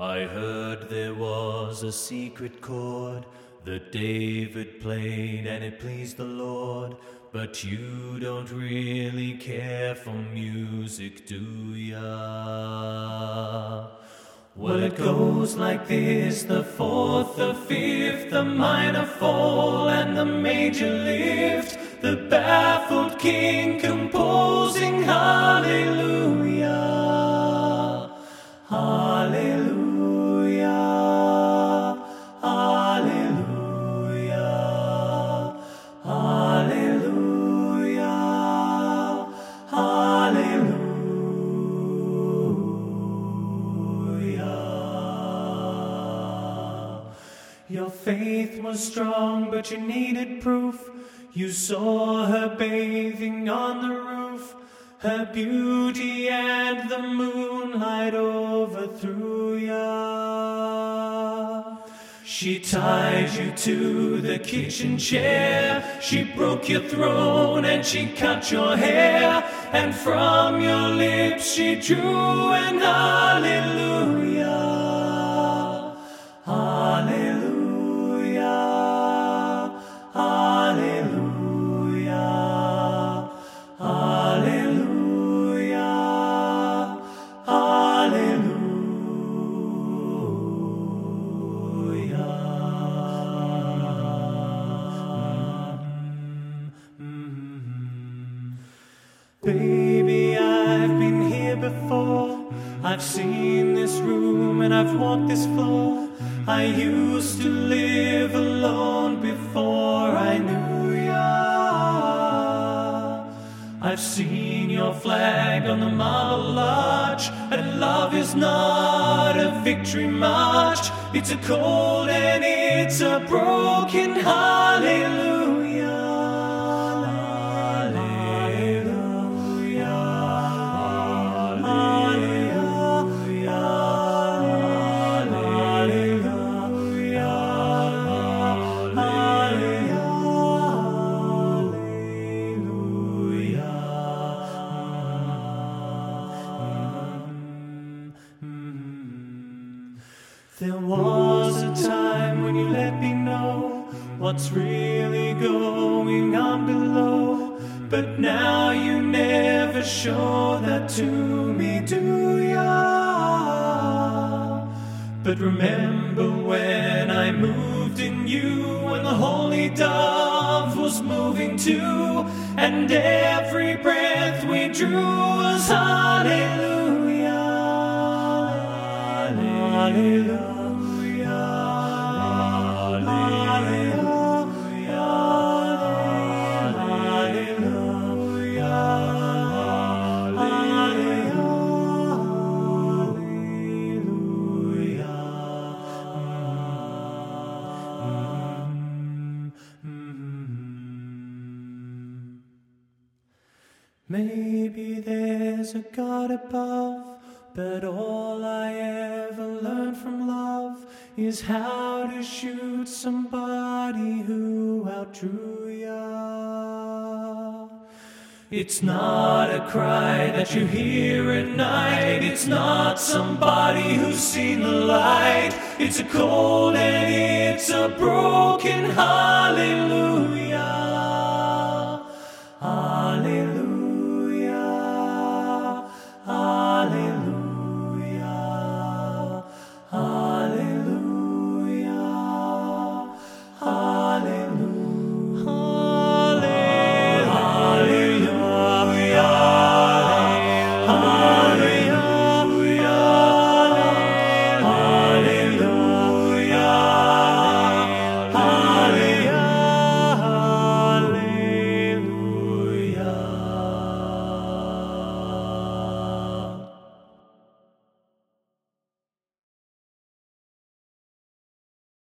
I heard there was a secret chord that David played and it pleased the Lord. But you don't really care for music, do ya? Well, it goes like this: the fourth, the fifth, the minor fall, and the major lift. The baffled king composing hallelujah, hallelujah, hallelujah, hallelujah, hallelujah. Your faith was strong, but you needed proof. You saw her bathing on the roof, her beauty and the moonlight overthrew ya. She tied you to the kitchen chair, she broke your throne and she cut your hair, and from your lips she drew an hallelujah, hallelujah, hallelujah. Baby, I've been here before. I've seen this room and I've walked this floor. I used to live alone before I knew ya. I've seen your flag on the marble arch, and love is not a victory march. It's a cold and it's a broken hallelujah. There was a time when you let me know what's really going on below, but now you never show that to me, do ya? But remember when I moved in you, when the holy dove was moving too, and every breath we drew was hallelujah, hallelujah. Maybe there's a God above, but all I ever learned from love is how to shoot somebody who outdrew ya. It's not a cry that you hear at night, it's not somebody who's seen the light. It's a cold and it's a broken hallelujah.